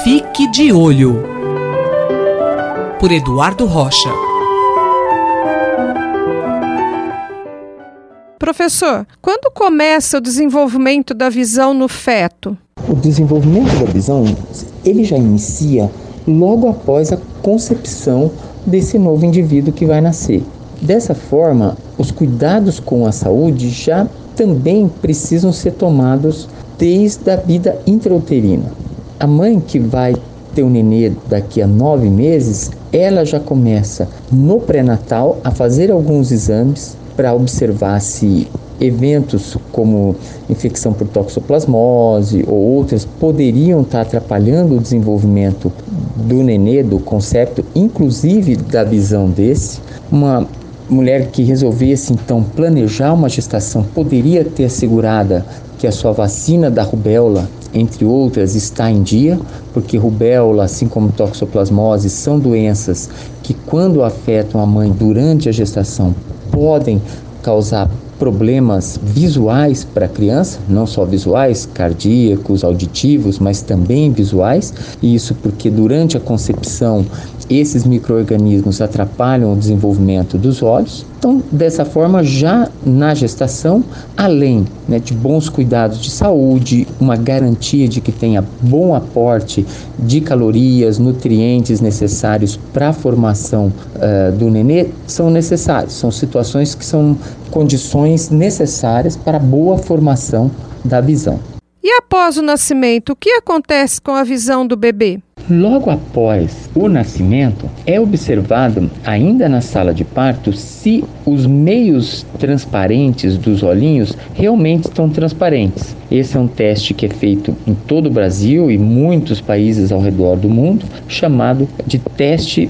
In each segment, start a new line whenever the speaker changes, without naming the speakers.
Fique de Olho, por Eduardo Rocha.
Professor, quando começa o desenvolvimento da visão no feto?
O desenvolvimento da visão, ele já inicia logo após a concepção desse novo indivíduo que vai nascer. Dessa forma, os cuidados com a saúde já também precisam ser tomados desde a vida intrauterina. A mãe que vai ter um nenê daqui a 9 meses, ela já começa no pré-natal a fazer alguns exames para observar se eventos como infecção por toxoplasmose ou outras poderiam estar atrapalhando o desenvolvimento do nenê, do concepto, inclusive da visão desse. Uma mulher que resolvesse então planejar uma gestação poderia ter assegurada que a sua vacina da rubéola, entre outras, está em dia, porque rubéola, assim como toxoplasmose, são doenças que, quando afetam a mãe durante a gestação, podem causar problemas visuais para a criança, não só visuais, cardíacos, auditivos, mas também visuais, e isso porque durante a concepção esses micro-organismos atrapalham o desenvolvimento dos olhos. Então, dessa forma, já na gestação, além de bons cuidados de saúde, uma garantia de que tenha bom aporte de calorias, nutrientes necessários para a formação do nenê, são necessários. São situações que são condições necessárias para a boa formação da visão.
E após o nascimento, o que acontece com a visão do bebê?
Logo após o nascimento, é observado, ainda na sala de parto, se os meios transparentes dos olhinhos realmente estão transparentes. Esse é um teste que é feito em todo o Brasil e muitos países ao redor do mundo, chamado de teste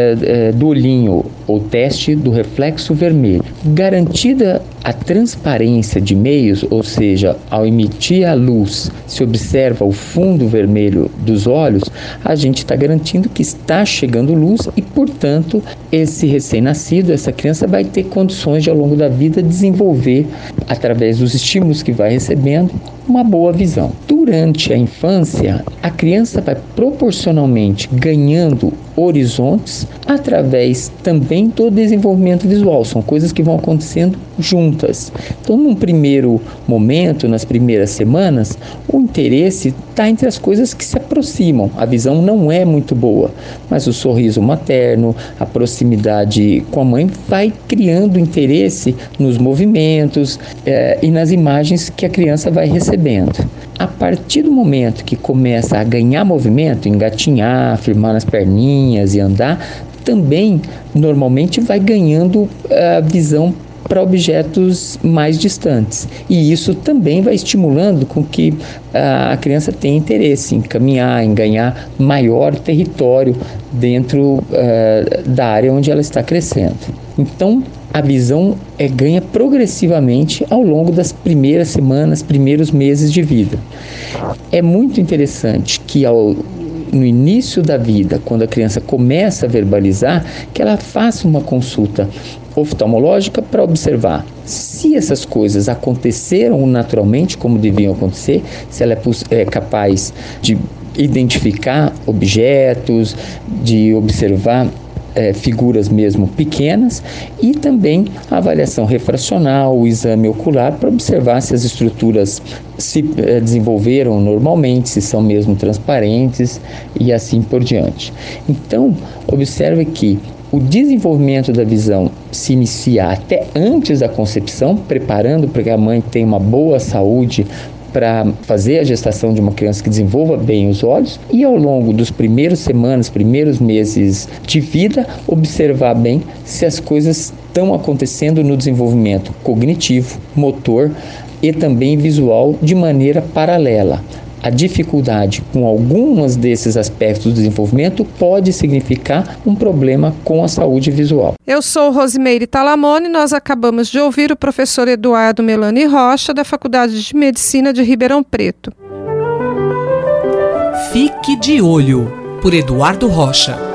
do olhinho, ou teste do reflexo vermelho. Garantida a transparência de meios, ou seja, ao emitir a luz, se observa o fundo vermelho dos olhos, a gente está garantindo que está chegando luz e, portanto, esse recém-nascido, essa criança vai ter condições de, ao longo da vida, desenvolver, através dos estímulos que vai recebendo, uma boa visão. Durante a infância, a criança vai proporcionalmente ganhando horizontes através também do desenvolvimento visual. São coisas que vão acontecendo juntas. Então, num primeiro momento, nas primeiras semanas, o interesse está entre as coisas que se aproximam. A visão não é muito boa, mas o sorriso materno, a proximidade com a mãe vai criando interesse nos movimentos e nas imagens que a criança vai recebendo. A partir do momento que começa a ganhar movimento, engatinhar, firmar nas perninhas e andar, também normalmente vai ganhando a visão para objetos mais distantes. E isso também vai estimulando com que a criança tenha interesse em caminhar, em ganhar maior território dentro da área onde ela está crescendo. Então, a visão ganha progressivamente ao longo das primeiras semanas, primeiros meses de vida. É muito interessante que no início da vida, quando a criança começa a verbalizar, que ela faça uma consulta oftalmológica para observar se essas coisas aconteceram naturalmente como deviam acontecer, se ela é capaz de identificar objetos, de observar figuras mesmo pequenas, e também a avaliação refracional, o exame ocular para observar se as estruturas se desenvolveram normalmente, se são mesmo transparentes e assim por diante. Então, observe que o desenvolvimento da visão se inicia até antes da concepção, preparando para que a mãe tenha uma boa saúde para fazer a gestação de uma criança que desenvolva bem os olhos, e ao longo dos primeiros semanas, primeiros meses de vida, observar bem se as coisas estão acontecendo no desenvolvimento cognitivo, motor e também visual de maneira paralela. A dificuldade com alguns desses aspectos do desenvolvimento pode significar um problema com a saúde visual.
Eu sou Rosimeire Talamone e nós acabamos de ouvir o professor Eduardo Melani Rocha, da Faculdade de Medicina de Ribeirão Preto.
Fique de Olho, por Eduardo Rocha.